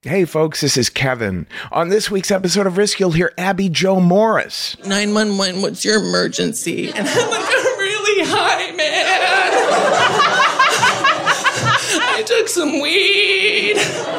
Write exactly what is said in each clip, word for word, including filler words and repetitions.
Hey folks, this is Kevin. On this week's episode of Risk, you'll hear Abby Jo Morris. nine one one, what's your emergency? And I'm like, I'm really high, man. I took some weed.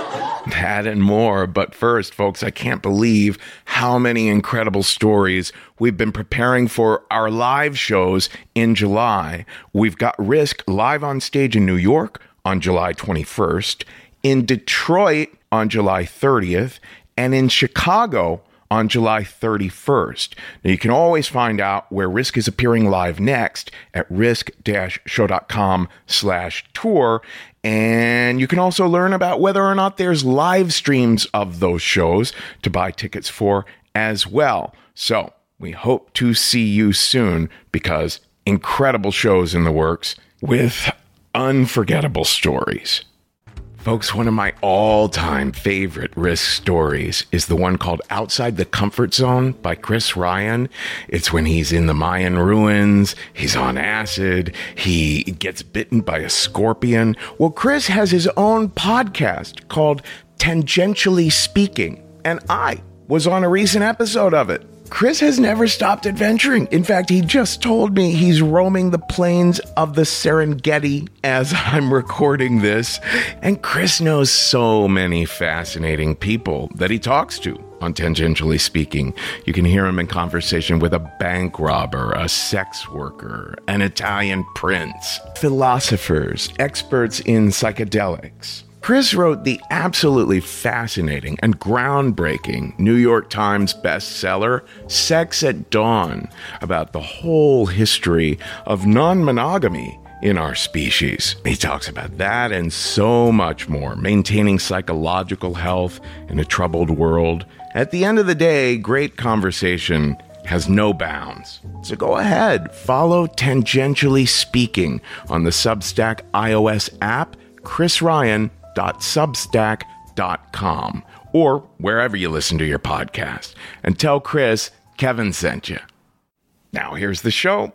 That and more, but first, folks, I can't believe how many incredible stories we've been preparing for our live shows in July. We've got Risk live on stage in New York on July twenty-first, in Detroit on July thirtieth, and in Chicago on July thirty-first. Now, you can always find out where Risk is appearing live next at risk-show.com slash tour. And you can also learn about whether or not there's live streams of those shows to buy tickets for as well. So we hope to see you soon, because incredible shows in the works with unforgettable stories. Folks, one of my all-time favorite Risk stories is the one called Outside the Comfort Zone by Chris Ryan. It's when he's in the Mayan ruins, he's on acid, he gets bitten by a scorpion. Well, Chris has his own podcast called Tangentially Speaking, and I was on a recent episode of it. Chris has never stopped adventuring. In fact, he just told me he's roaming the plains of the Serengeti as I'm recording this. And Chris knows so many fascinating people that he talks to on Tangentially Speaking. You can hear him in conversation with a bank robber, a sex worker, an Italian prince, philosophers, experts in psychedelics. Chris wrote the absolutely fascinating and groundbreaking New York Times bestseller, Sex at Dawn, about the whole history of non-monogamy in our species. He talks about that and so much more, maintaining psychological health in a troubled world. At the end of the day, great conversation has no bounds. So go ahead, follow Tangentially Speaking on the Substack iOS app, Chris Ryan dot substack dot com, or wherever you listen to your podcast, and tell Chris Kevin sent you. Now here's the show.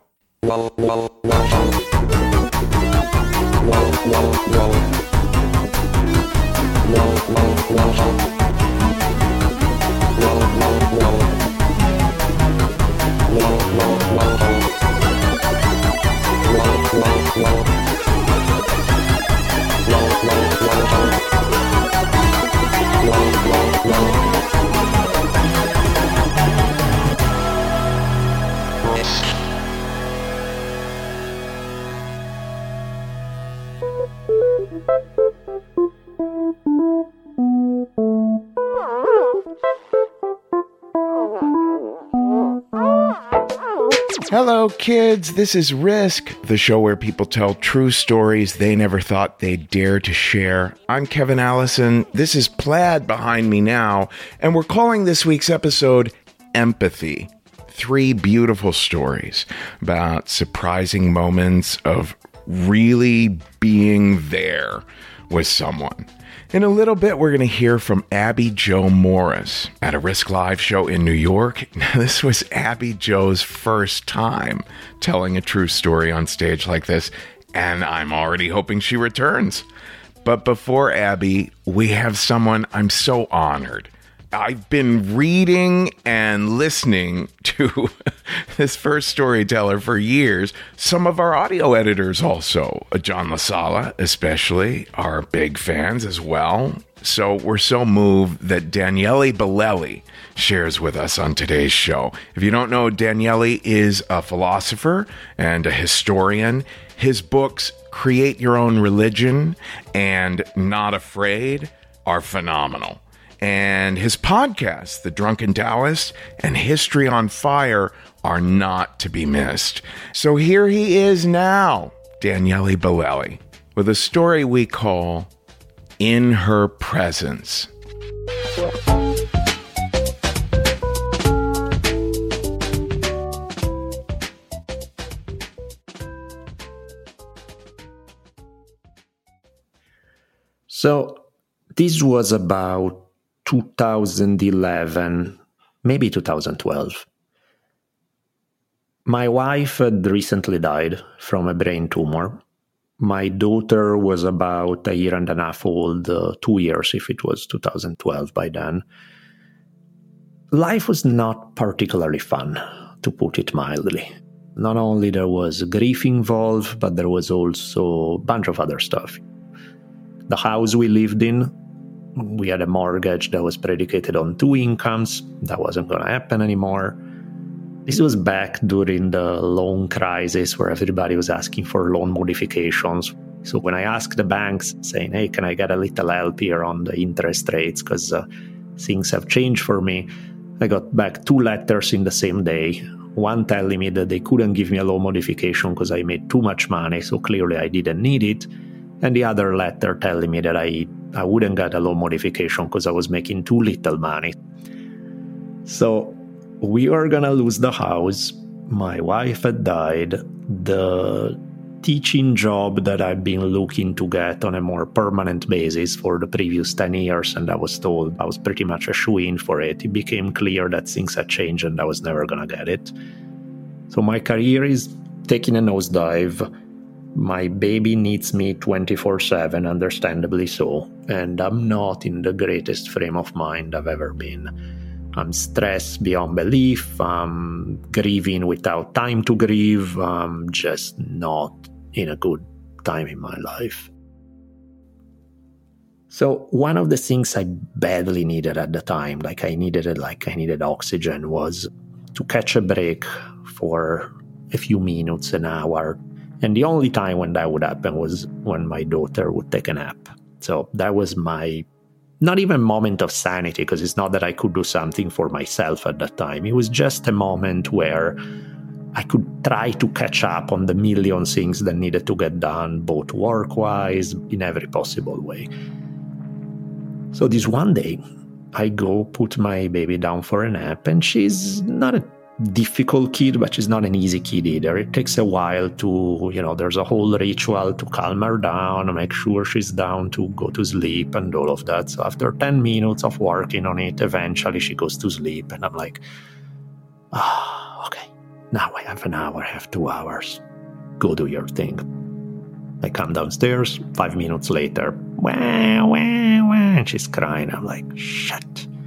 Hello, kids. This is Risk, the show where people tell true stories they never thought they'd dare to share. I'm Kevin Allison. This is Plaid behind me now, and we're calling this week's episode Empathy. Three beautiful stories about surprising moments of really being there with someone. In a little bit, we're going to hear from Abby Jo Morris at a Risk Live show in New York. Now, this was Abby Jo's first time telling a true story on stage like this, and I'm already hoping she returns. But before Abby, we have someone I'm so honored. I've been reading and listening to this first storyteller for years. Some of our audio editors also, John LaSala especially, are big fans as well. So we're so moved that Daniele Bolelli shares with us on today's show. If you don't know, Daniele is a philosopher and a historian. His books, Create Your Own Religion and Not Afraid, are phenomenal. And his podcasts, The Drunken Taoist and History on Fire, are not to be missed. So here he is now, Daniele Bolelli, with a story we call In Her Presence. So this was about two thousand eleven, maybe two thousand twelve. My wife had recently died from a brain tumor, My daughter was about a year and a half old, uh, two years if it was two thousand twelve by then. Life was not particularly fun, to put it mildly. Not only there was grief involved, but there was also a bunch of other stuff. The house we lived in, we had a mortgage that was predicated on two incomes. That wasn't going to happen anymore. This was back during the loan crisis where everybody was asking for loan modifications. So when I asked the banks saying, hey, can I get a little help here on the interest rates because uh, things have changed for me, I got back two letters in the same day. One telling me that they couldn't give me a loan modification because I made too much money, so clearly I didn't need it. And the other letter telling me that I, I wouldn't get a loan modification because I was making too little money. So we were going to lose the house. My wife had died. The teaching job that I've been looking to get on a more permanent basis for the previous ten years, and I was told I was pretty much a shoo-in for it. It became clear that things had changed and I was never going to get it. So my career is taking a nosedive. My baby needs me twenty-four seven, understandably so, and I'm not in the greatest frame of mind I've ever been. I'm stressed beyond belief, I'm grieving without time to grieve, I'm just not in a good time in my life. So one of the things I badly needed at the time, like I needed it, like I needed oxygen, was to catch a break for a few minutes, an hour. And the only time when that would happen was when my daughter would take a nap. So that was my, not even moment of sanity, because it's not that I could do something for myself at that time. It was just a moment where I could try to catch up on the million things that needed to get done, both work-wise, in every possible way. So this one day, I go put my baby down for a nap, and she's not a difficult kid, but she's not an easy kid either. It takes a while to, you know, there's a whole ritual to calm her down, make sure she's down to go to sleep and all of that. So after ten minutes of working on it, eventually she goes to sleep. And I'm like, ah, oh, okay, now I have an hour, I have two hours. Go do your thing. I come downstairs, five minutes later, wah, wah, wah, and she's crying. I'm like, shit.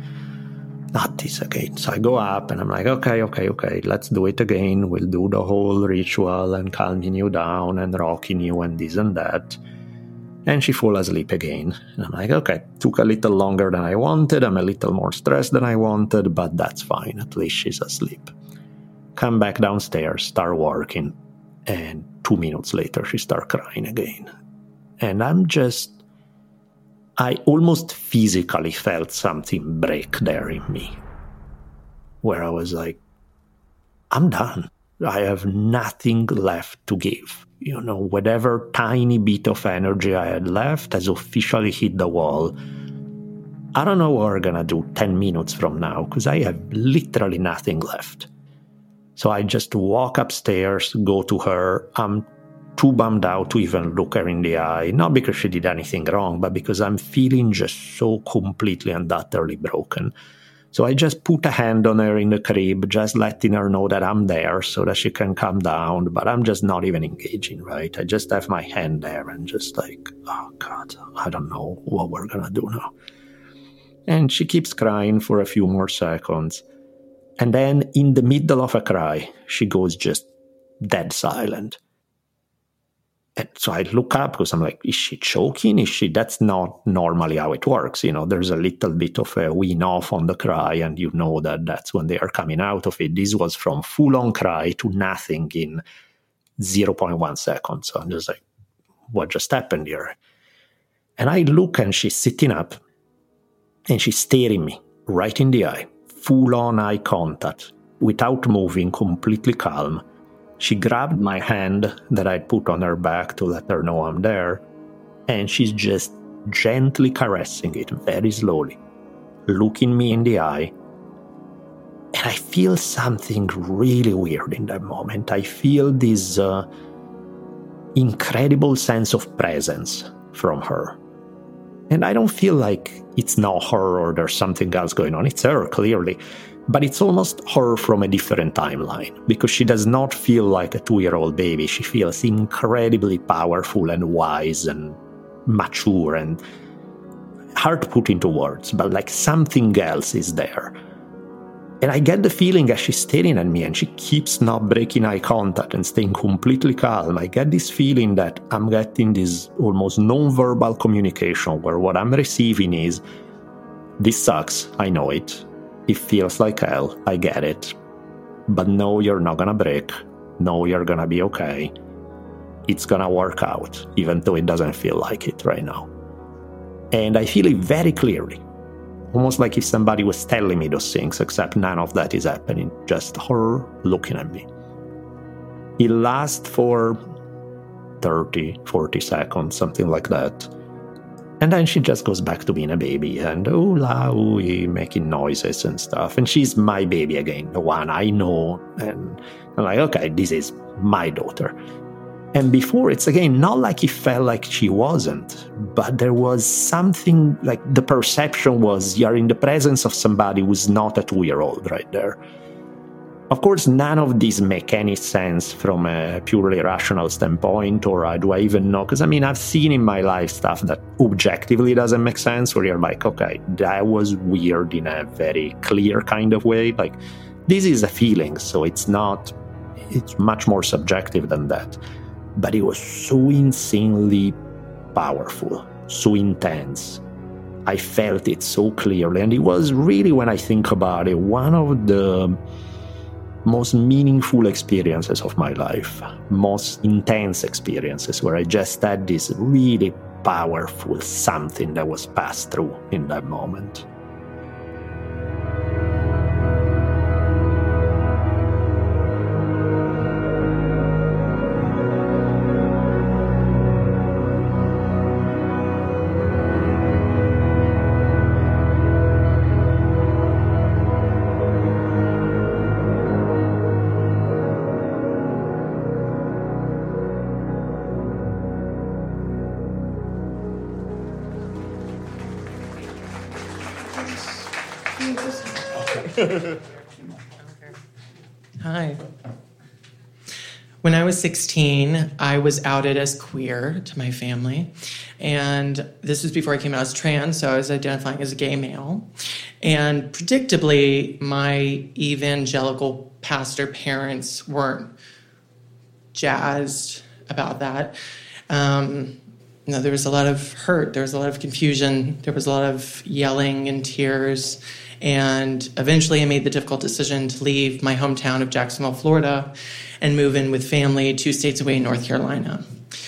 Not this again. So I go up and I'm like, okay, okay, okay, let's do it again. We'll do the whole ritual and calming you down and rocking you and this and that. And she falls asleep again. And I'm like, okay, took a little longer than I wanted. I'm a little more stressed than I wanted, but that's fine. At least she's asleep. Come back downstairs, start working. And two minutes later, she starts crying again. And I'm just, I almost physically felt something break there in me, where I was like, I'm done. I have nothing left to give. You know, whatever tiny bit of energy I had left has officially hit the wall. I don't know what we're going to do ten minutes from now, because I have literally nothing left. So I just walk upstairs, go to her. I'm too bummed out to even look her in the eye, not because she did anything wrong, but because I'm feeling just so completely and utterly broken. So I just put a hand on her in the crib, just letting her know that I'm there so that she can calm down, but I'm just not even engaging, right? I just have my hand there and just like, oh God, I don't know what we're gonna do now. And she keeps crying for a few more seconds. And then in the middle of a cry, she goes just dead silent. And so I look up because I'm like, is she choking? Is she? That's not normally how it works. You know, there's a little bit of a wean off on the cry, and you know that that's when they are coming out of it. This was from full-on cry to nothing in zero point one seconds. So I'm just like, what just happened here? And I look, and she's sitting up, and she's staring me right in the eye, full-on eye contact, without moving, completely calm. She grabbed my hand that I'd put on her back to let her know I'm there, and she's just gently caressing it very slowly, looking me in the eye. And I feel something really weird in that moment. I feel this uh, incredible sense of presence from her. And I don't feel like it's not her or there's something else going on. It's her, clearly. But it's almost her from a different timeline, because she does not feel like a two-year-old baby. She feels incredibly powerful and wise and mature and hard to put into words, but like something else is there. And I get the feeling as she's staring at me and she keeps not breaking eye contact and staying completely calm, I get this feeling that I'm getting this almost non-verbal communication where what I'm receiving is, this sucks, I know it. It feels like hell, I get it. But no, you're not gonna break. No, you're gonna be okay. It's gonna work out, even though it doesn't feel like it right now. And I feel it very clearly. Almost like if somebody was telling me those things, except none of that is happening. Just her looking at me. It lasts for thirty, forty seconds, something like that. And then she just goes back to being a baby and ooh la ooh, making noises and stuff. And she's my baby again, the one I know. And I'm like, okay, this is my daughter. And before, it's again not like it felt like she wasn't, but there was something like the perception was you're in the presence of somebody who's not a two-year-old right there. Of course, none of these make any sense from a purely rational standpoint, or uh, do I even know? Because I mean, I've seen in my life stuff that objectively doesn't make sense, where you're like, okay, that was weird in a very clear kind of way. Like, this is a feeling, so it's not, it's much more subjective than that. But it was so insanely powerful, so intense. I felt it so clearly. And it was really, when I think about it, one of the most meaningful experiences of my life, most intense experiences, where I just had this really powerful something that was passed through in that moment. Hi. When I was sixteen, I was outed as queer to my family. And this was before I came out as trans, so I was identifying as a gay male. And predictably, my evangelical pastor parents weren't jazzed about that. Um, you know, there was a lot of hurt, there was a lot of confusion, there was a lot of yelling and tears. And eventually I made the difficult decision to leave my hometown of Jacksonville, Florida, and move in with family two states away in North Carolina.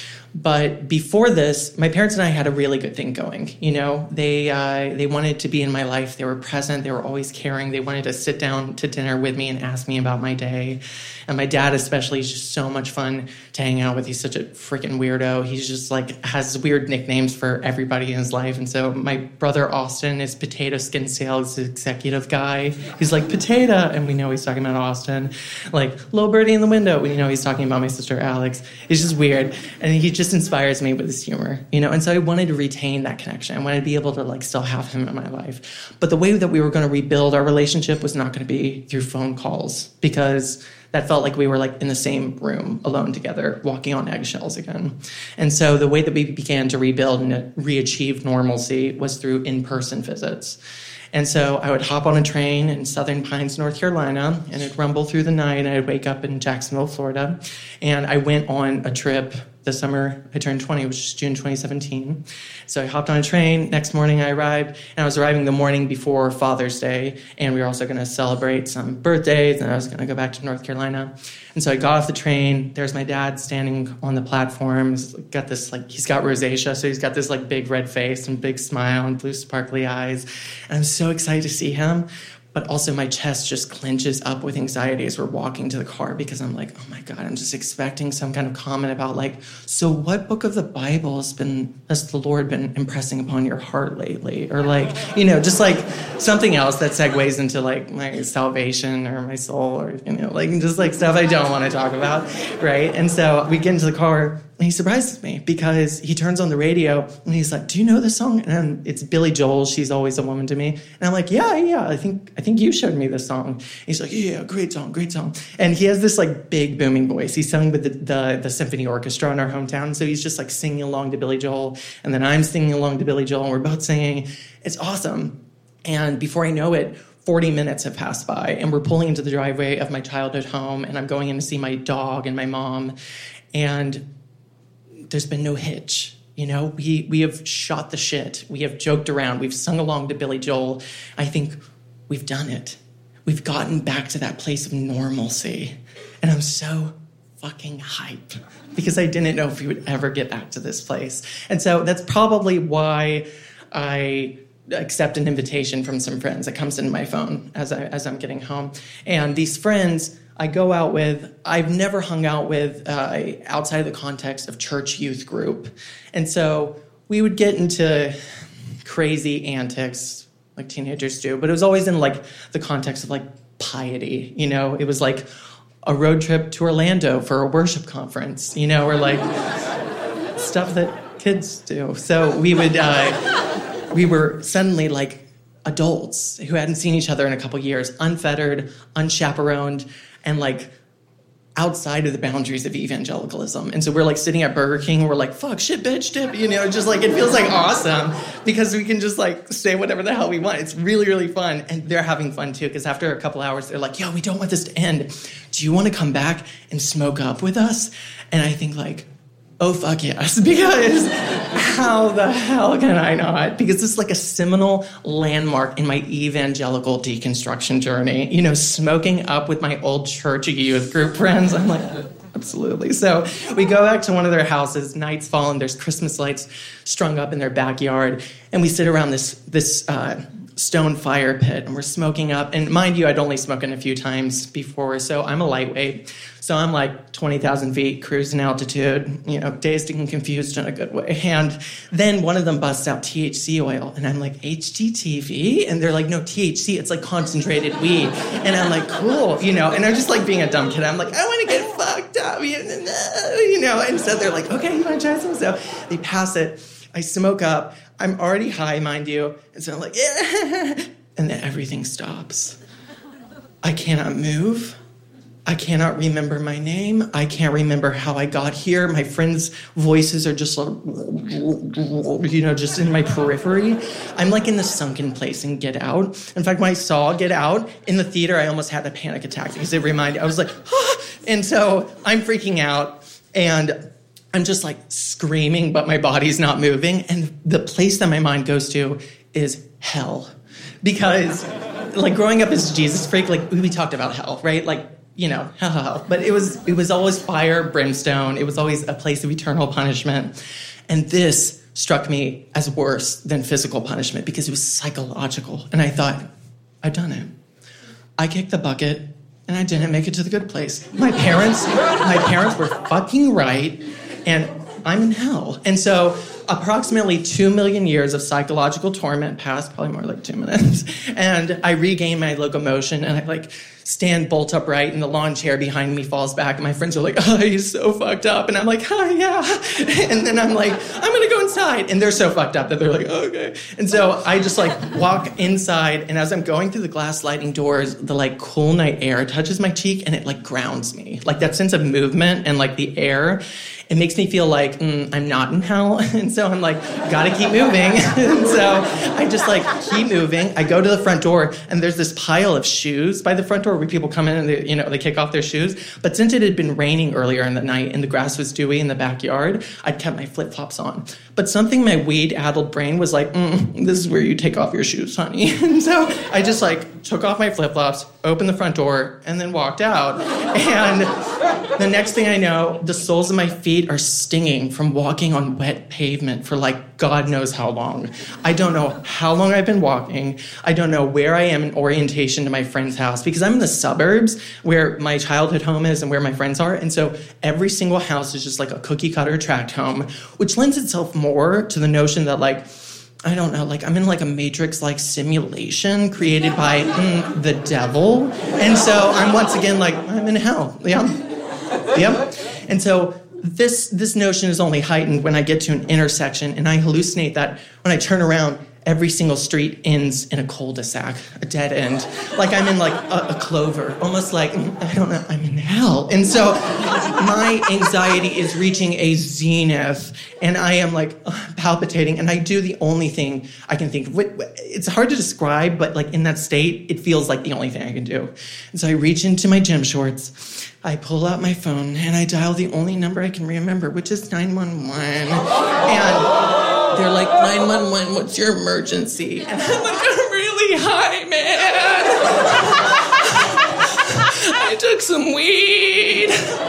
But before this, my parents and I had a really good thing going. You know, they uh, they wanted to be in my life. They were present. They were always caring. They wanted to sit down to dinner with me and ask me about my day. And my dad especially is just so much fun to hang out with. He's such a freaking weirdo. He's just like has weird nicknames for everybody in his life. And so my brother Austin is Potato Skin Sales Executive Guy. He's like, Potato, and we know he's talking about Austin. Like, Little Birdie in the Window, we know he's talking about my sister Alex. It's just weird. And he just inspires me with his humor, you know? And so I wanted to retain that connection. I wanted to be able to like still have him in my life. But the way that we were going to rebuild our relationship was not going to be through phone calls, because that felt like we were like in the same room alone together, walking on eggshells again. And so the way that we began to rebuild and re-achieve normalcy was through in-person visits. And so I would hop on a train in Southern Pines, North Carolina, and it'd rumble through the night, and I'd wake up in Jacksonville, Florida. And I went on a trip the summer I turned twenty, which is June twenty seventeen. So I hopped on a train. Next morning I arrived, and I was arriving the morning before Father's Day, and we were also going to celebrate some birthdays, and I was going to go back to North Carolina. And so I got off the train. There's my dad standing on the platform. He's got this, like, he's got rosacea, so he's got this, like, big red face and big smile and blue sparkly eyes. And I'm so excited to see him. But also my chest just clenches up with anxiety as we're walking to the car, because I'm like, oh my God, I'm just expecting some kind of comment about like, so what book of the Bible has been, has the Lord been impressing upon your heart lately? Or like, you know, just like something else that segues into like my salvation or my soul, or, you know, like just like stuff I don't want to talk about, right? And so we get into the car, And he surprises me because he turns on the radio and he's like, do you know this song? And it's Billy Joel, She's Always a Woman to Me. And I'm like, yeah, yeah, I think I think you showed me this song. And he's like, yeah, great song, great song. And he has this like big booming voice. He's sung with the, the, the symphony orchestra in our hometown. So he's just like singing along to Billy Joel. And then I'm singing along to Billy Joel and we're both singing. It's awesome. And before I know it, forty minutes have passed by and we're pulling into the driveway of my childhood home and I'm going in to see my dog and my mom. And there's been no hitch. You know, we we have shot the shit. We have joked around. We've sung along to Billy Joel. I think we've done it. We've gotten back to that place of normalcy. And I'm so fucking hyped because I didn't know if we would ever get back to this place. And so that's probably why I accept an invitation from some friends that comes into my phone as, I, as I'm getting home. And these friends I go out with, I've never hung out with uh, outside of the context of church youth group. And so we would get into crazy antics like teenagers do, but it was always in like the context of like piety, you know? It was like a road trip to Orlando for a worship conference, you know, or like stuff that kids do. So we would, uh, we were suddenly like adults who hadn't seen each other in a couple years, unfettered, unchaperoned, and like outside of the boundaries of evangelicalism. And so we're like sitting at Burger King and we're like, fuck, shit, bitch, dip, you know, just like, it feels like awesome because we can just like say whatever the hell we want. It's really, really fun. And they're having fun too, because after a couple hours, they're like, yo, we don't want this to end. Do you want to come back and smoke up with us? And I think like, oh, fuck yes, because how the hell can I not? Because this is like a seminal landmark in my evangelical deconstruction journey. You know, smoking up with my old church youth group friends. I'm like, absolutely. So we go back to one of their houses, night's fallen, there's Christmas lights strung up in their backyard, and we sit around this, this uh, stone fire pit, and we're smoking up. And mind you, I'd only spoken a few times before, so I'm a lightweight. So I'm like twenty thousand feet, cruising altitude, you know, dazed and confused in a good way. And then one of them busts out T H C oil, and I'm like, H G T V? And they're like, no, T H C, it's like concentrated weed. And I'm like, cool, you know, and I'm just like being a dumb kid. I'm like, I want to get fucked up, you know, and so they're like, okay, you want to try some? So they pass it. I smoke up. I'm already high, mind you. And so I'm like, yeah. And then everything stops. I cannot move. I cannot remember my name. I can't remember how I got here. My friends' voices are just like, you know, just in my periphery. I'm like in the sunken place in Get Out. In fact, when I saw Get Out in the theater, I almost had a panic attack because it reminded, I was like, ah! And so I'm freaking out and I'm just like screaming, but my body's not moving. And the place that my mind goes to is hell. Because like growing up as a Jesus freak, like we talked about hell, right? Like, you know, hell. But it was it was always fire, brimstone. It was always a place of eternal punishment. And this struck me as worse than physical punishment because it was psychological. And I thought, I've done it. I kicked the bucket and I didn't make it to the good place. My parents, my parents were fucking right. And I'm in hell. And so approximately two million years of psychological torment passed, probably more like two minutes. And I regain my locomotion and I like stand bolt upright and the lawn chair behind me falls back. And my friends are like, oh, he's so fucked up. And I'm like, oh, yeah. And then I'm like, I'm going to go inside. And they're so fucked up that they're like, oh, okay. And so I just like walk inside. And as I'm going through the glass sliding doors, the like cool night air touches my cheek and it like grounds me. Like that sense of movement and like the air, it makes me feel like mm, I'm not in hell. And so I'm like, gotta keep moving. And so I just like keep moving. I go to the front door and there's this pile of shoes by the front door where people come in and they, you know, they kick off their shoes. But since it had been raining earlier in the night and the grass was dewy in the backyard, I'd kept my flip-flops on. But something my weed-addled brain was like, mm, this is where you take off your shoes, honey. And so I just like took off my flip-flops, opened the front door, and then walked out. And the next thing I know, the soles of my feet are stinging from walking on wet pavement for like God knows how long. I don't know how long I've been walking. I don't know where I am in orientation to my friend's house because I'm in the suburbs where my childhood home is and where my friends are. And so every single house is just like a cookie cutter tract home, which lends itself more to the notion that like, I don't know, like I'm in like a Matrix-like simulation created by mm, the devil. And so I'm once again like, I'm in hell. Yeah. Yep. And so this this notion is only heightened when I get to an intersection and I hallucinate that when I turn around, every single street ends in a cul-de-sac, a dead end. Like I'm in like a, a clover, almost like, I don't know, I'm in hell. And so my anxiety is reaching a zenith and I am like palpitating and I do the only thing I can think of. It's hard to describe, but like in that state, it feels like the only thing I can do. And so I reach into my gym shorts, I pull out my phone and I dial the only number I can remember, which is nine one one. And they're like, nine one one, what's your emergency? And I'm like, I'm really high, man. I took some weed.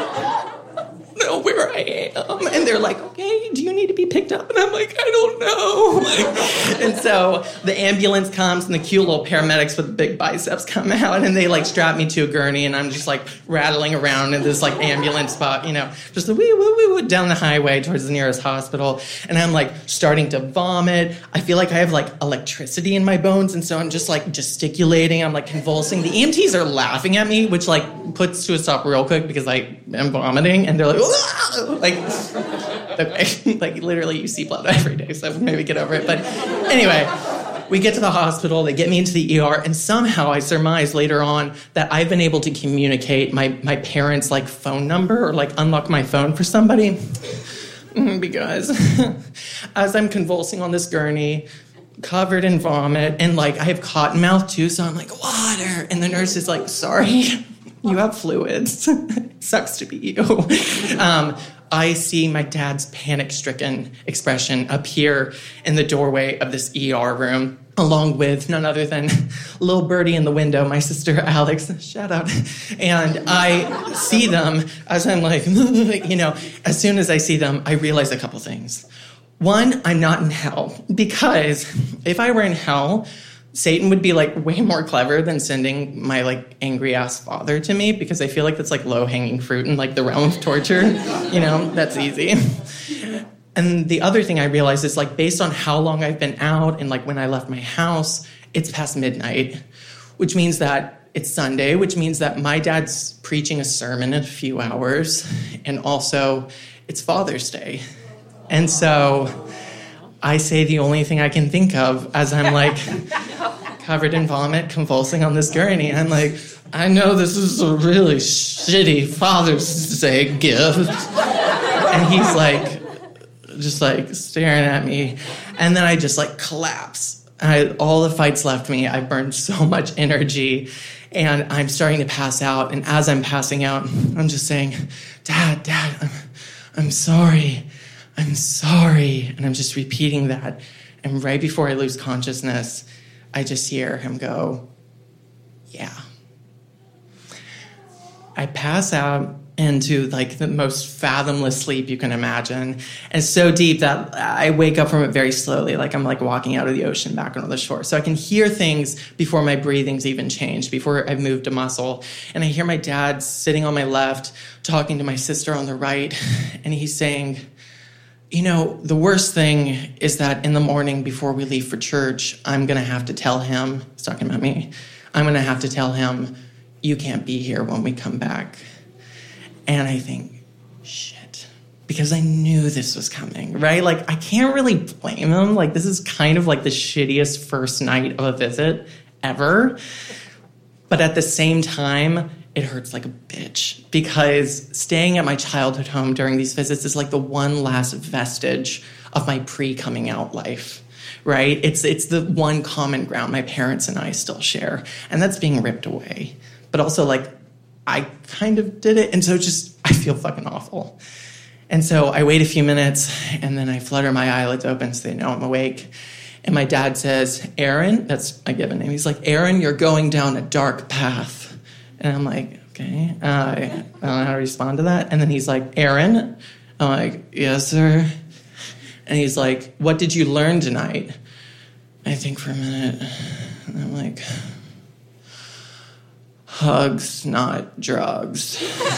Know where I am. And they're like, okay, do you need to be picked up? And I'm like, I don't know. Like, and so the ambulance comes and the cute little paramedics with the big biceps come out and they like strap me to a gurney and I'm just like rattling around in this like ambulance spot, you know, just wee woo woo woo down the highway towards the nearest hospital. And I'm like starting to vomit. I feel like I have like electricity in my bones. And so I'm just like gesticulating. I'm like convulsing. The E M Ts are laughing at me, which like puts to a stop real quick because I am vomiting and they're like, like, okay, like literally you see blood every day, so maybe get over it. But anyway, we get to the hospital, they get me into the E R, and somehow I surmise later on that I've been able to communicate my, my parents' like phone number or like unlock my phone for somebody. Because as I'm convulsing on this gurney, covered in vomit, and like I have cotton mouth too, so I'm like, water. And the nurse is like, sorry. You have fluids. Sucks to be you. Um, I see my dad's panic-stricken expression appear in the doorway of this E R room, along with none other than little birdie in the window, my sister Alex, shout out. And I see them as I'm like, you know, as soon as I see them, I realize a couple things. One, I'm not in hell, because if I were in hell, Satan would be like way more clever than sending my like angry ass father to me, because I feel like that's like low hanging fruit in like the realm of torture. You know, that's easy. And the other thing I realized is like based on how long I've been out and like when I left my house, it's past midnight, which means that it's Sunday, which means that my dad's preaching a sermon in a few hours, and also it's Father's Day. And so I say the only thing I can think of as I'm like covered in vomit, convulsing on this gurney. I'm like, I know this is a really shitty Father's Day gift. And he's like, just like staring at me. And then I just like collapse. I, all the fight's left me. I burned so much energy and I'm starting to pass out. And as I'm passing out, I'm just saying, Dad, Dad, I'm, I'm sorry. I'm sorry. And I'm just repeating that. And right before I lose consciousness, I just hear him go, yeah. I pass out into like the most fathomless sleep you can imagine. And so deep that I wake up from it very slowly, like I'm like walking out of the ocean back onto the shore. So I can hear things before my breathing's even changed, before I've moved a muscle. And I hear my dad sitting on my left, talking to my sister on the right. And he's saying, you know, the worst thing is that in the morning before we leave for church, I'm going to have to tell him, he's talking about me, I'm going to have to tell him, you can't be here when we come back. And I think, shit, because I knew this was coming, right? Like, I can't really blame him. Like, this is kind of like the shittiest first night of a visit ever. But at the same time, it hurts like a bitch, because staying at my childhood home during these visits is like the one last vestige of my pre-coming out life, right? It's it's the one common ground my parents and I still share, and that's being ripped away. But also, like, I kind of did it, and so just, I feel fucking awful. And so I wait a few minutes, and then I flutter my eyelids open so they know I'm awake. And my dad says, Aaron, that's my given name, he's like, Aaron, you're going down a dark path. And I'm like, okay, uh, I don't know how to respond to that. And then he's like, Aaron? I'm like, yes, sir. And he's like, what did you learn tonight? I think for a minute, and I'm like, hugs, not drugs.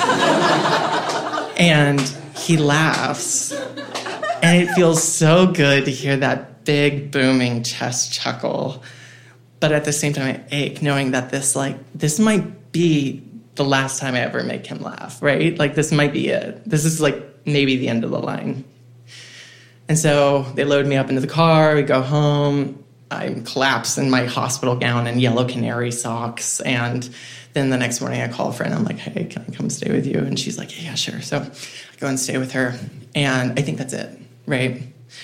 And he laughs. And it feels so good to hear that big, booming chest chuckle. But at the same time, I ache knowing that this, like, this might be the last time I ever make him laugh, right? Like, this might be it. This is, like, maybe the end of the line. And so they load me up into the car, we go home, I'm collapsed in my hospital gown and yellow canary socks, and then the next morning I call a friend, I'm like, hey, can I come stay with you? And she's like, yeah, sure. So I go and stay with her, and I think that's it, right?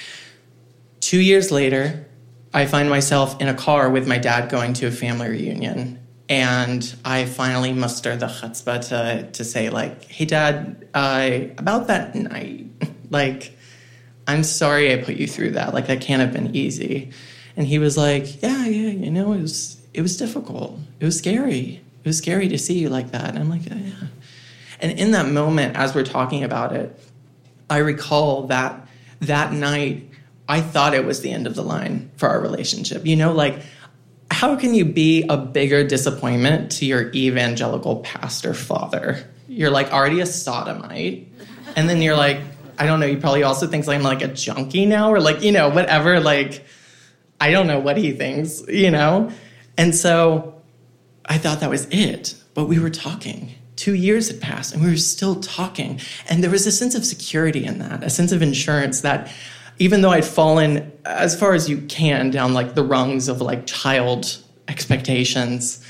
Two years later, I find myself in a car with my dad going to a family reunion, and I finally muster the chutzpah to, to say, like, hey, Dad, uh, about that night, like, I'm sorry I put you through that. Like, that can't have been easy. And he was like, yeah, yeah, you know, it was it was difficult. It was scary. It was scary to see you like that. And I'm like, yeah, yeah. And in that moment, as we're talking about it, I recall that that night, I thought it was the end of the line for our relationship. You know, like, how can you be a bigger disappointment to your evangelical pastor father? You're like already a sodomite. And then you're like, I don't know, he probably also thinks I'm like a junkie now, or like, you know, whatever, like, I don't know what he thinks, you know? And so I thought that was it. But we were talking. Two years had passed, and we were still talking. And there was a sense of security in that, a sense of insurance that even though I'd fallen as far as you can down like the rungs of like child expectations,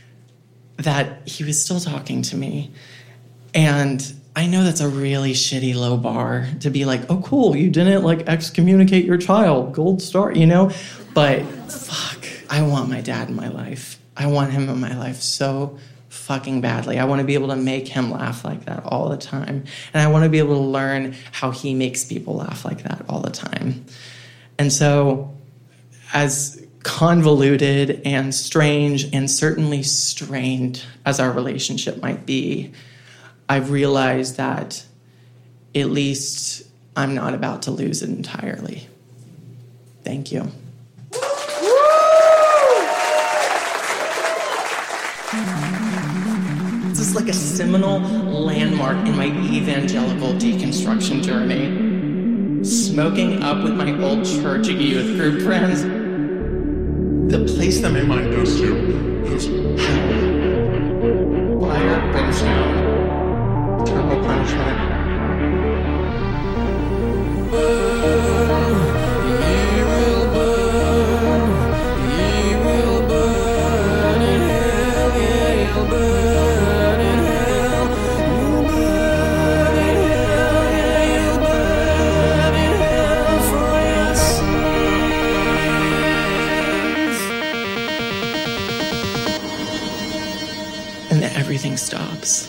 that he was still talking to me. And I know that's a really shitty low bar to be like, oh, cool, you didn't like excommunicate your child, gold star, you know? But fuck, I want my dad in my life. I want him in my life so fucking badly. I want to be able to make him laugh like that all the time. And I want to be able to learn how he makes people laugh like that all the time. And so as convoluted and strange and certainly strained as our relationship might be, I've realized that at least I'm not about to lose it entirely. Thank you. This is like a seminal landmark in my evangelical deconstruction journey. Smoking up with my old church youth group friends. The place that my mind goes to is hell. Fire, brimstone. Eternal punishment. Burn, ye will burn, ye will burn in hell, ye will burn in hell, you'll burn in hell, yeah, you'll burn in hell for your sins. And then everything stops.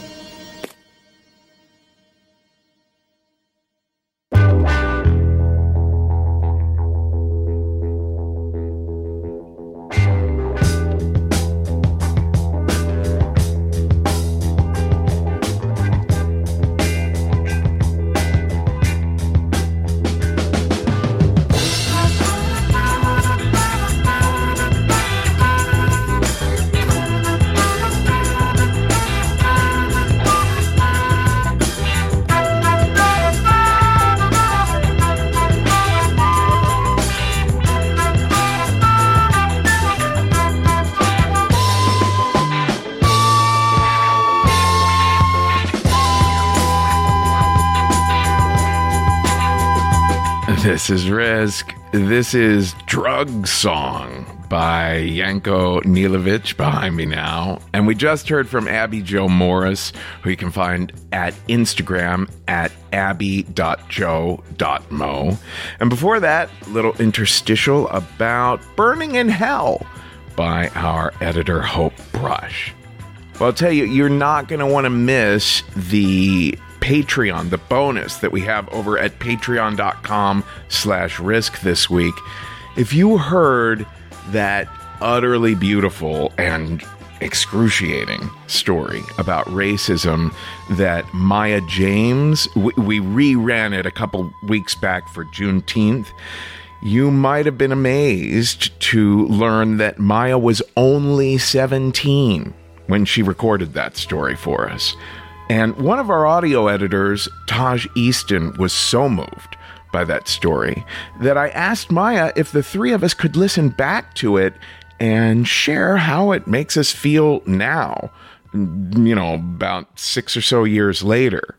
This is Risk. This is Drug Song by Yanko Nilovich behind me now. And we just heard from Abby Jo Morris, who you can find at Instagram at abby dot jo dot mo. And before that, a little interstitial about Burning in Hell by our editor, Hope Brush. Well, I'll tell you, you're not going to want to miss the Patreon, the bonus that we have over at patreon.com slash risk this week. If you heard that utterly beautiful and excruciating story about racism that Maya James, we, we reran it a couple weeks back for Juneteenth, you might have been amazed to learn that Maya was only seventeen when she recorded that story for us. And one of our audio editors, Taj Easton, was so moved by that story that I asked Maya if the three of us could listen back to it and share how it makes us feel now, you know, about six or so years later.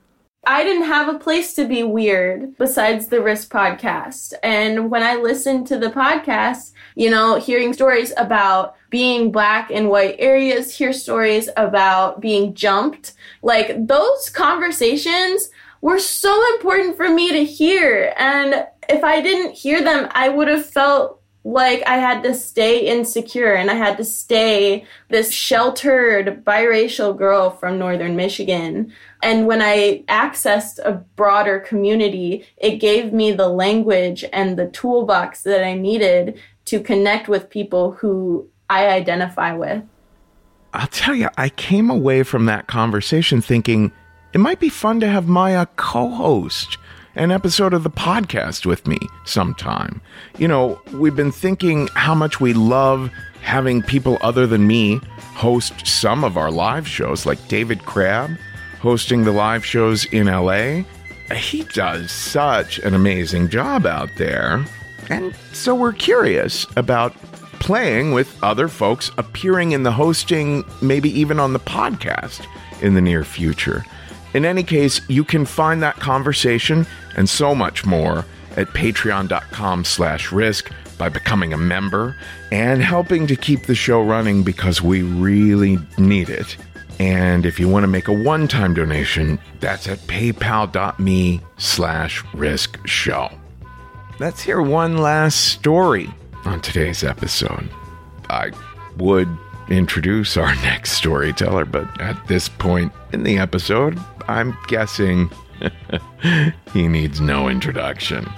I didn't have a place to be weird besides the Risk podcast. And when I listened to the podcast, you know, hearing stories about being Black in white areas, hear stories about being jumped, like those conversations were so important for me to hear. And if I didn't hear them, I would have felt like I had to stay insecure and I had to stay this sheltered biracial girl from Northern Michigan. And when I accessed a broader community, it gave me the language and the toolbox that I needed to connect with people who I identify with. I'll tell you, I came away from that conversation thinking it might be fun to have Maya co-host an episode of the podcast with me sometime. You know, we've been thinking how much we love having people other than me host some of our live shows, like David Crabb hosting the live shows in L A. He does such an amazing job out there. And so we're curious about playing with other folks appearing in the hosting, maybe even on the podcast in the near future. In any case, you can find that conversation and so much more at patreon.com slash risk by becoming a member and helping to keep the show running because we really need it. And if you want to make a one-time donation, that's at paypal.me slash risk show. Let's hear one last story on today's episode. I would introduce our next storyteller, but at this point in the episode, I'm guessing he needs no introduction.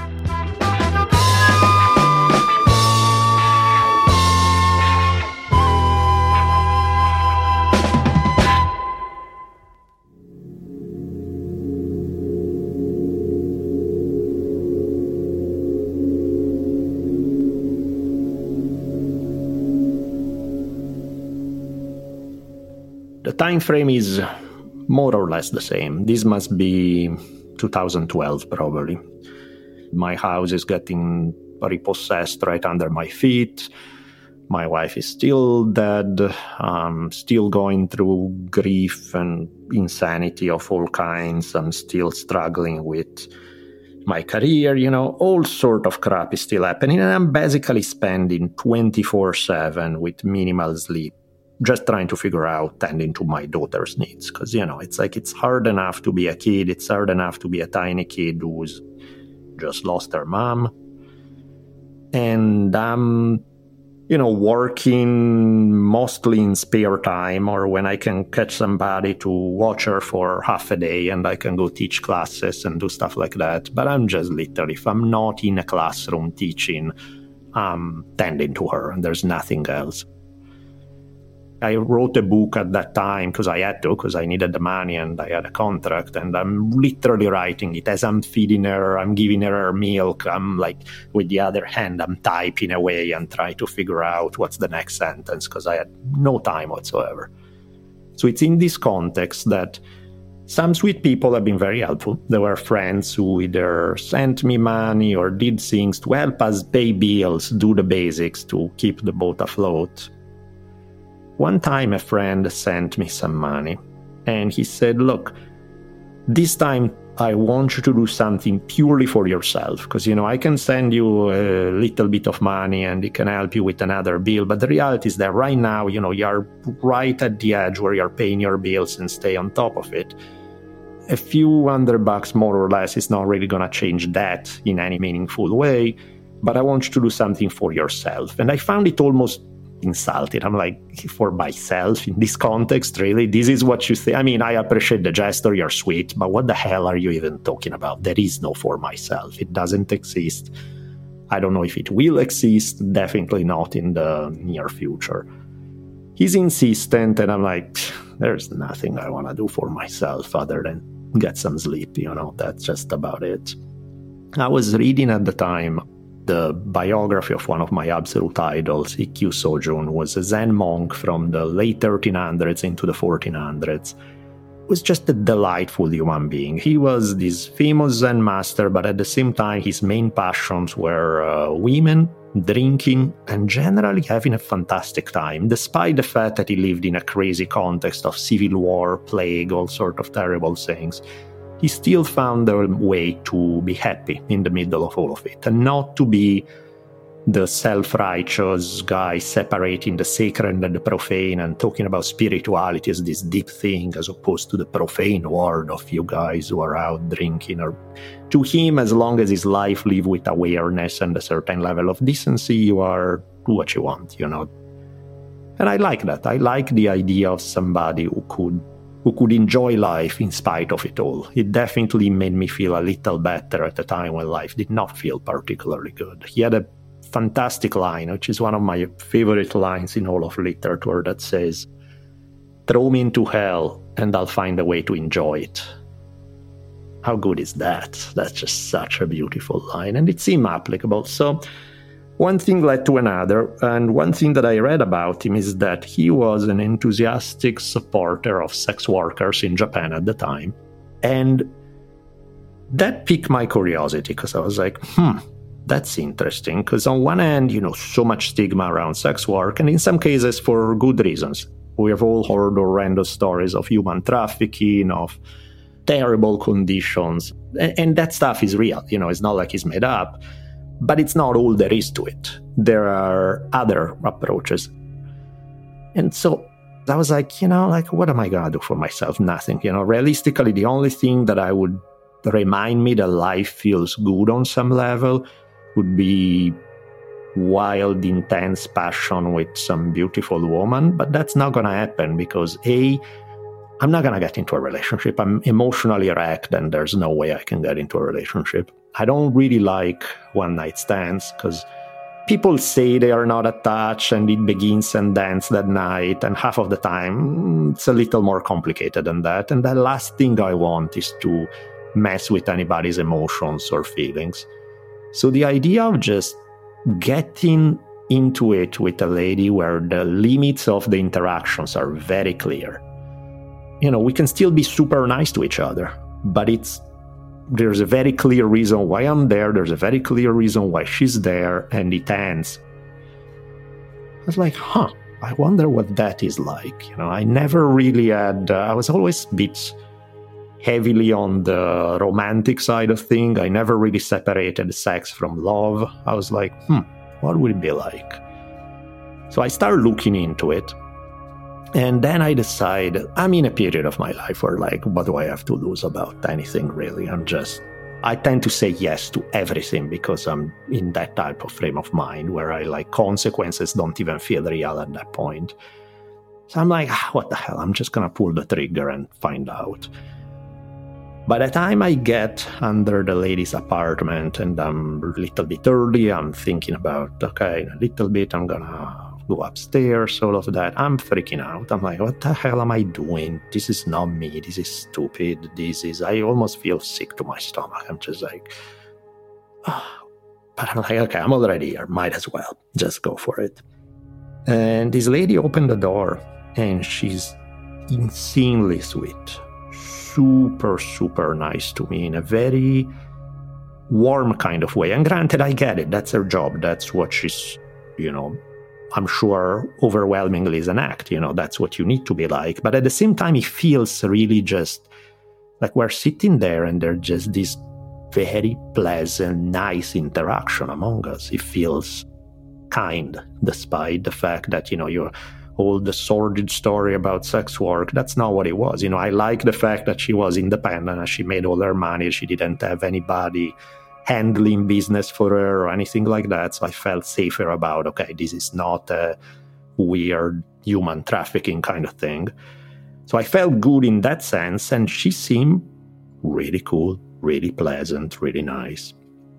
The time frame is more or less the same. This must be two thousand twelve, probably. My house is getting repossessed right under my feet. My wife is still dead. I'm still going through grief and insanity of all kinds. I'm still struggling with my career, you know, all sort of crap is still happening. And I'm basically spending twenty-four seven with minimal sleep, just trying to figure out tending to my daughter's needs. Because, you know, it's like it's hard enough to be a kid. It's hard enough to be a tiny kid who's just lost her mom. And I'm, you know, working mostly in spare time or when I can catch somebody to watch her for half a day and I can go teach classes and do stuff like that. But I'm just literally, if I'm not in a classroom teaching, I'm tending to her and there's nothing else. I wrote a book at that time because I had to, because I needed the money and I had a contract, and I'm literally writing it as I'm feeding her, I'm giving her her milk, I'm like, with the other hand, I'm typing away and trying to figure out what's the next sentence because I had no time whatsoever. So it's in this context that some sweet people have been very helpful. There were friends who either sent me money or did things to help us pay bills, do the basics to keep the boat afloat. One time a friend sent me some money and he said, look, this time I want you to do something purely for yourself because, you know, I can send you a little bit of money and it can help you with another bill. But the reality is that right now, you know, you're right at the edge where you're paying your bills and stay on top of it. A few hundred bucks more or less is not really going to change that in any meaningful way. But I want you to do something for yourself. And I found it almost insulted. I'm like, for myself in this context, really? This is what you say? I mean, I appreciate the gesture, you're sweet, but what the hell are you even talking about? There is no for myself. It doesn't exist. I don't know if it will exist, definitely not in the near future. He's insistent, and I'm like, there's nothing I want to do for myself other than get some sleep, you know, that's just about it. I was reading at the time the biography of one of my absolute idols, Ikkyu Sojun, was a Zen monk from the late thirteen hundreds into the fourteen hundreds. Was just a delightful human being. He was this famous Zen master, but at the same time, his main passions were uh, women, drinking, and generally having a fantastic time, despite the fact that he lived in a crazy context of civil war, plague, all sort of terrible things. he still found a way to be happy in the middle of all of it, and not to be the self-righteous guy separating the sacred and the profane and talking about spirituality as this deep thing as opposed to the profane world of you guys who are out drinking. Or to him, as long as his life live with awareness and a certain level of decency, you are do what you want, you know. And I like that. I like the idea of somebody who could who could enjoy life in spite of it all. It definitely made me feel a little better at a time when life did not feel particularly good. He had a fantastic line, which is one of my favorite lines in all of literature, that says, "Throw me into hell and I'll find a way to enjoy it." How good is that? That's just such a beautiful line, and it seemed applicable. So one thing led to another, and one thing that I read about him is that he was an enthusiastic supporter of sex workers in Japan at the time. And that piqued my curiosity, because I was like, hmm, that's interesting. Because on one hand, you know, so much stigma around sex work, and in some cases for good reasons. We have all heard horrendous stories of human trafficking, of terrible conditions, and, and that stuff is real. You know, it's not like it's made up. But it's not all there is to it. There are other approaches. And so I was like, you know, like, what am I going to do for myself? Nothing. You know, realistically, the only thing that I would remind me that life feels good on some level would be wild, intense passion with some beautiful woman. But that's not going to happen because, A, I'm not going to get into a relationship. I'm emotionally wrecked, and there's no way I can get into a relationship. I don't really like one-night stands because people say they are not attached and it begins and ends that night, and half of the time it's a little more complicated than that. And the last thing I want is to mess with anybody's emotions or feelings. So the idea of just getting into it with a lady where the limits of the interactions are very clear. You know, we can still be super nice to each other, but it's there's a very clear reason why I'm there. There's a very clear reason why she's there, and it ends. I was like, huh, I wonder what that is like. You know, I never really had, uh, I was always a bit heavily on the romantic side of things. I never really separated sex from love. I was like, hmm, what would it be like? So I started looking into it. And then I decide, I'm in a period of my life where, like, what do I have to lose about anything, really? I'm just, I tend to say yes to everything because I'm in that type of frame of mind where I, like, consequences don't even feel real at that point. So I'm like, ah, what the hell? I'm just going to pull the trigger and find out. By the time I get under the lady's apartment and I'm a little bit early, I'm thinking about, okay, in a little bit, I'm going to go upstairs, all of that. I'm freaking out. I'm like, what the hell am I doing? This is not me. This is stupid. This is, I almost feel sick to my stomach. I'm just like, oh. But I'm like, okay, I'm already here. Might as well. Just go for it. And this lady opened the door and she's insanely sweet. Super, super nice to me in a very warm kind of way. And granted, I get it. That's her job. That's what she's, you know, I'm sure overwhelmingly is an act, you know, that's what you need to be like. But at the same time, it feels really just like we're sitting there and there's just this very pleasant, nice interaction among us. It feels kind, despite the fact that, you know, you're all the sordid story about sex work. That's not what it was. You know, I like the fact that she was independent and she made all her money. She didn't have anybody handling business for her or anything like that. So I felt safer about, okay, this is not a weird human trafficking kind of thing. So I felt good in that sense. And she seemed really cool, really pleasant, really nice.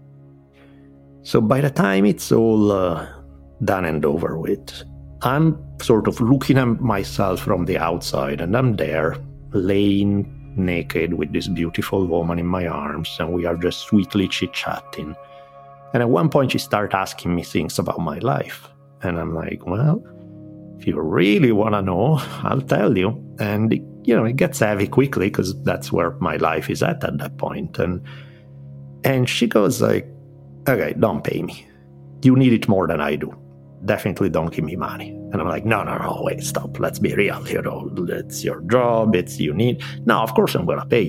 So by the time it's all uh, done and over with, I'm sort of looking at myself from the outside, and I'm there laying naked with this beautiful woman in my arms, and we are just sweetly chit-chatting. And at one point she started asking me things about my life, and I'm like, well, if you really want to know, I'll tell you. And it, you know, it gets heavy quickly because that's where my life is at at that point. And and she goes like, okay, don't pay me. You need it more than I do. Definitely don't give me money. And I'm like, no, no, no, wait, stop. Let's be real. You know, it's your job. It's you need. No, of course I'm going to pay you.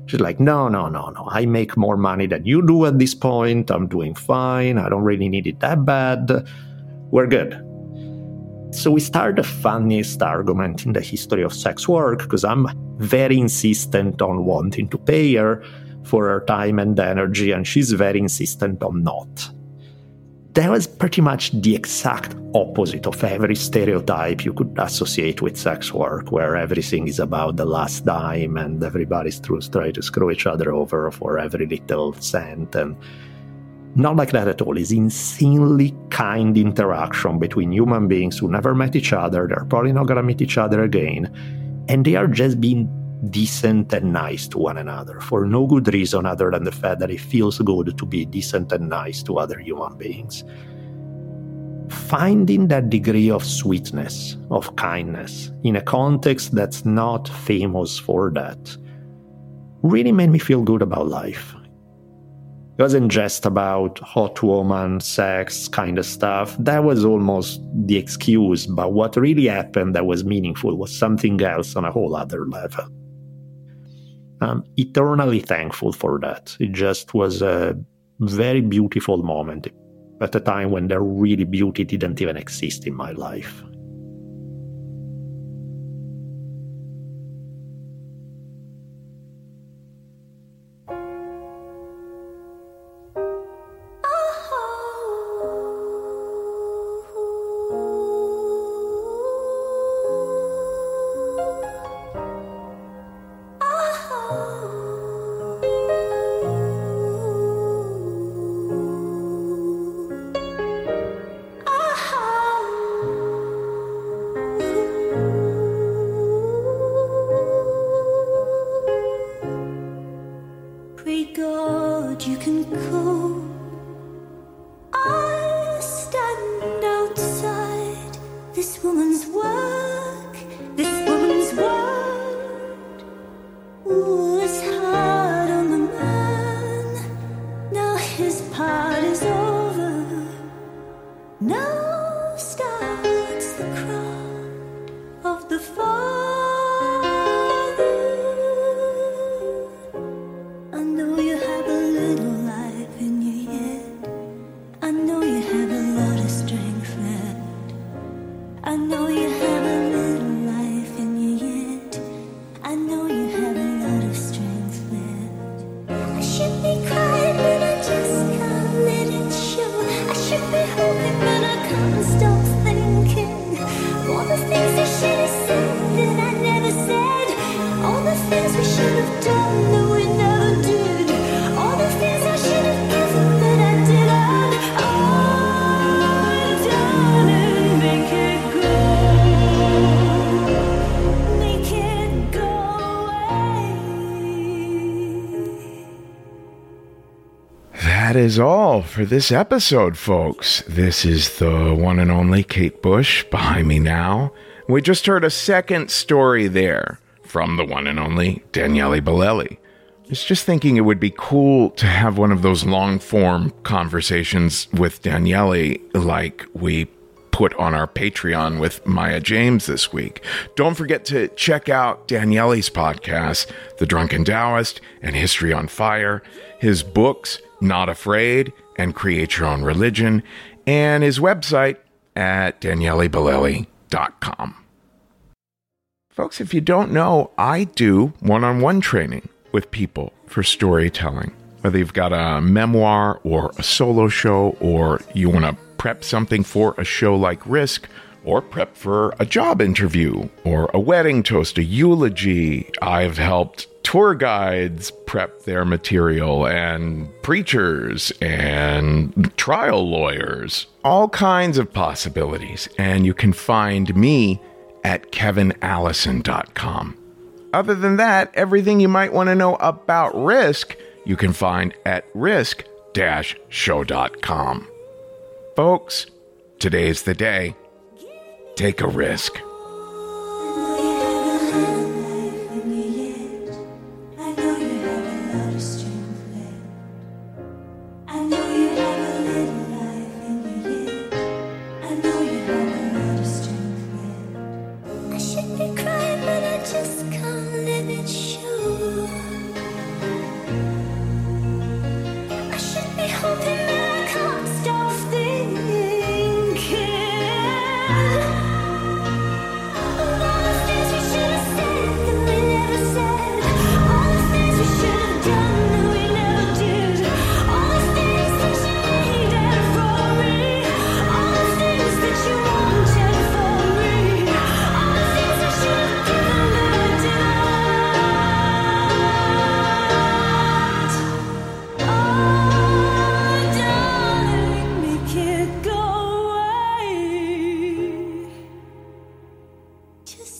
She's like, no, no, no, no. I make more money than you do at this point. I'm doing fine. I don't really need it that bad. We're good. So we start the funniest argument in the history of sex work, because I'm very insistent on wanting to pay her for her time and energy, and she's very insistent on not. That was pretty much the exact opposite of every stereotype you could associate with sex work, where everything is about the last dime and everybody's trying to screw each other over for every little cent. And not like that at all. It's insanely kind interaction between human beings who never met each other. They're probably not going to meet each other again. And they are just being decent and nice to one another for no good reason other than the fact that it feels good to be decent and nice to other human beings. Finding that degree of sweetness, of kindness, in a context that's not famous for that, really made me feel good about life. It wasn't just about hot woman, sex kind of stuff. That was almost the excuse, but what really happened that was meaningful was something else on a whole other level. I'm eternally thankful for that. It just was a very beautiful moment at a time when the really beauty didn't even exist in my life. That is all for this episode, folks. This is the one and only Kate Bush behind me now. We just heard a second story there from the one and only Daniele Bolelli. I was just thinking it would be cool to have one of those long-form conversations with Daniele like we put on our Patreon with Maya James this week. Don't forget to check out Daniele's podcast, The Drunken Taoist and History on Fire, his books, Not Afraid and Create Your Own Religion, and his website at daniele bolelli dot com. Folks, if you don't know, I do one-on-one training with people for storytelling. Whether you've got a memoir or a solo show, or you want to prep something for a show like Risk, or prep for a job interview, or a wedding toast, a eulogy. I've helped tour guides prep their material, and preachers, and trial lawyers. All kinds of possibilities. And you can find me at kevin allison dot com. Other than that, everything you might want to know about Risk, you can find at risk dash show dot com. Folks, today's the day. Take a risk.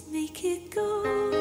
make it go.